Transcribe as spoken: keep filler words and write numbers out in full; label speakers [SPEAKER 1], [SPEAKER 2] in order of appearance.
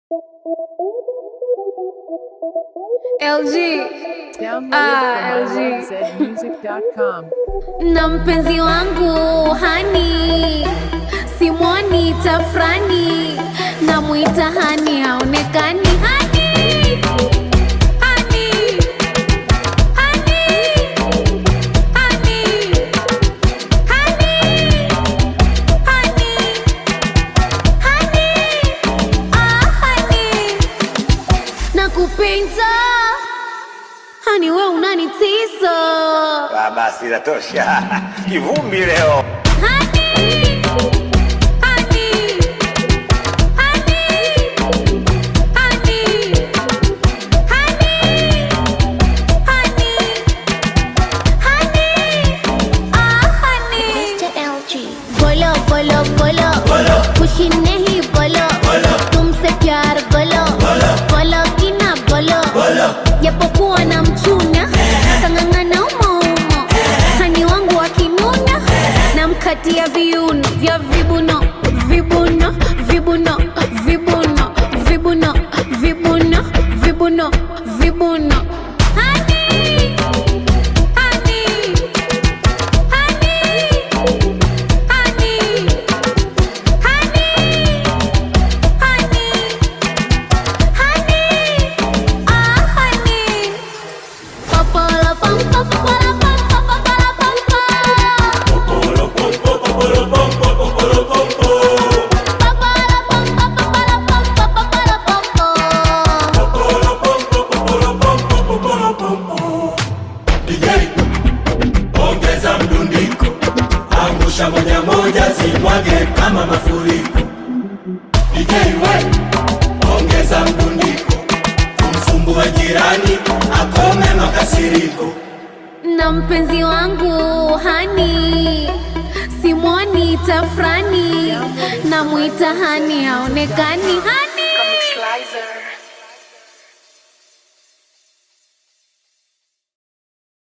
[SPEAKER 1] L G. Ah, L G. Na mpenzi wangu hani, simwoni tafrani, na muita hani haonekani. Hani, hani, hani, hani, hani, hani, hani, ah hani, nakupenda hani, we unanitisa.
[SPEAKER 2] Ah, basi inatosha. Kivumbi leo.
[SPEAKER 1] Hani, hani, hani, hani, hani, hani, hani, ah hani.
[SPEAKER 3] mister L G.
[SPEAKER 1] बोलो बोलो बोलो
[SPEAKER 2] बोलो।
[SPEAKER 1] खुशी नहीं बोलो
[SPEAKER 2] बोलो।
[SPEAKER 1] तुमसे प्यार बोलो
[SPEAKER 2] बोलो।
[SPEAKER 1] बोलो कि ना बोलो
[SPEAKER 2] बोलो।
[SPEAKER 1] japokuwa na mchuna kang'ang'ana umo umo, hani wangu akinuna na mkatia viuno vya vibuno vibuno vibuno vibuno vibuno vibuno vibuno vibuno. Hani, hani, hani, hani, hani, hani, hani, ah hani. Popolo pom popolo pom popolo pom pom. Popolo pom popolo pom popolo pom pom. Popolo pom popolo pom popolo pom pom.
[SPEAKER 2] Popolo pom popolo pom popolo pom pom. D J, ongeza mdundiko, angusha moja moja, zimwage kama mafuriko. D J we, ongeza mdundiko, kumsumbua jirani, akome makasiriko.
[SPEAKER 1] Na mpenzi wangu hani, simwoni tafrani, na muita hani haonekani. Hani.